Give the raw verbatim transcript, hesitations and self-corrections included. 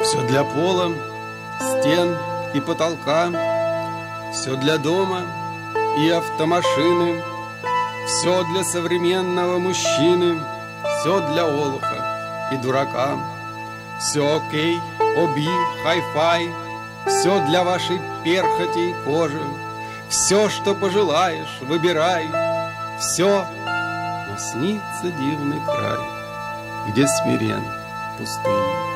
Все для пола, стен и потолка, все для дома и автомашины, все для современного мужчины, все для олуха и дурака. Все окей, оби, хай-фай, все для вашей перхоти и кожи. Все, что пожелаешь, выбирай. Все, но снится дивный край, где смирен пустыня.